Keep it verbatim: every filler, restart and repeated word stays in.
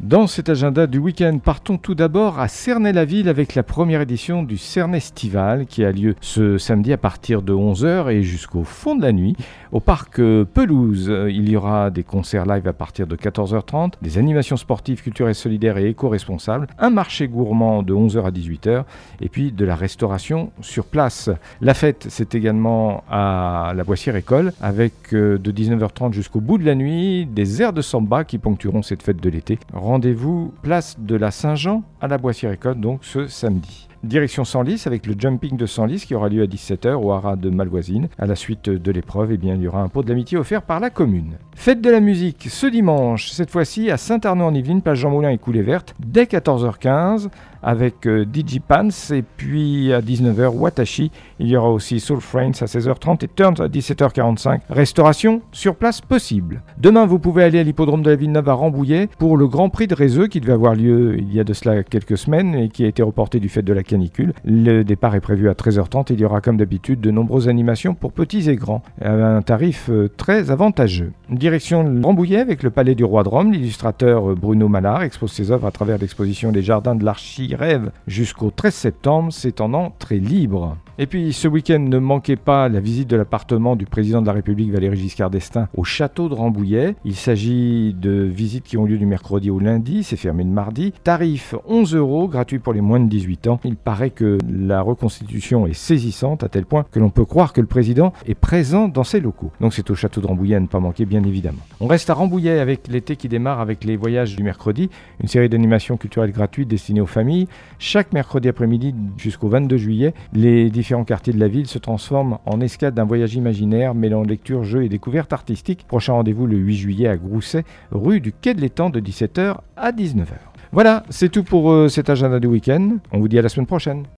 Dans cet agenda du week-end, partons tout d'abord à Cernay-la-Ville avec la première édition du Cernestival qui a lieu ce samedi à partir de onze heures et jusqu'au fond de la nuit. Au parc Pelouse, il y aura des concerts live à partir de quatorze heures trente, des animations sportives, culturelles, solidaires et éco-responsables, un marché gourmand de onze heures à dix-huit heures et puis de la restauration sur place. La fête, c'est également à la Boissière-École avec de dix-neuf heures trente jusqu'au bout de la nuit des airs de samba qui ponctueront cette fête de l'été. Rendez-vous place de la Saint-Jean à la Boissière-École, donc ce samedi. Direction Senlis avec le jumping de Senlis qui aura lieu à dix-sept heures au haras de Malvoisine. À la suite de l'épreuve, eh bien, il y aura un pot de l'amitié offert par la commune. Fête de la musique ce dimanche, cette fois-ci à Saint-Arnaud-en-Yvelines, place Jean Moulin et Coulée Verte, dès quatorze heures quinze avec euh, Digipans et puis à dix-neuf heures Watashi. Il y aura aussi Soul Friends à seize heures trente et Turns à dix-sept heures quarante-cinq. Restauration sur place possible. Demain, vous pouvez aller à l'hippodrome de la Villeneuve à Rambouillet pour le Grand Prix de Rézeux qui devait avoir lieu il y a de cela quelques semaines et qui a été reporté du fait de la canicule. Le départ est prévu à treize heures trente et il y aura comme d'habitude de nombreuses animations pour petits et grands à un tarif euh, très avantageux. Direction Rambouillet avec le Palais du Roi de Rome. L'illustrateur euh, Bruno Mallard expose ses œuvres à travers l'exposition des Jardins de l'Archi-Rêve jusqu'au treize septembre. C'est en entrée libre. Et puis ce week-end, ne manquez pas la visite de l'appartement du président de la République Valéry Giscard d'Estaing au château de Rambouillet. Il s'agit de visites qui ont lieu du mercredi au lundi, c'est fermé le mardi. Tarif onze euros, gratuit pour les moins de dix-huit ans. Il paraît que la reconstitution est saisissante à tel point que l'on peut croire que le président est présent dans ses locaux. Donc c'est au château de Rambouillet à ne pas manquer, bien évidemment. On reste à Rambouillet avec l'été qui démarre avec les voyages du mercredi, une série d'animations culturelles gratuites destinées aux familles. Chaque mercredi après-midi jusqu'au vingt-deux juillet, les différents quartiers de la ville se transforment en escale d'un voyage imaginaire mêlant lecture, jeux et découvertes artistiques. Prochain rendez-vous le huit juillet à Grousset, rue du Quai de l'Étang de dix-sept heures à dix-neuf heures. Voilà, c'est tout pour euh, cet agenda du week-end. On vous dit à la semaine prochaine.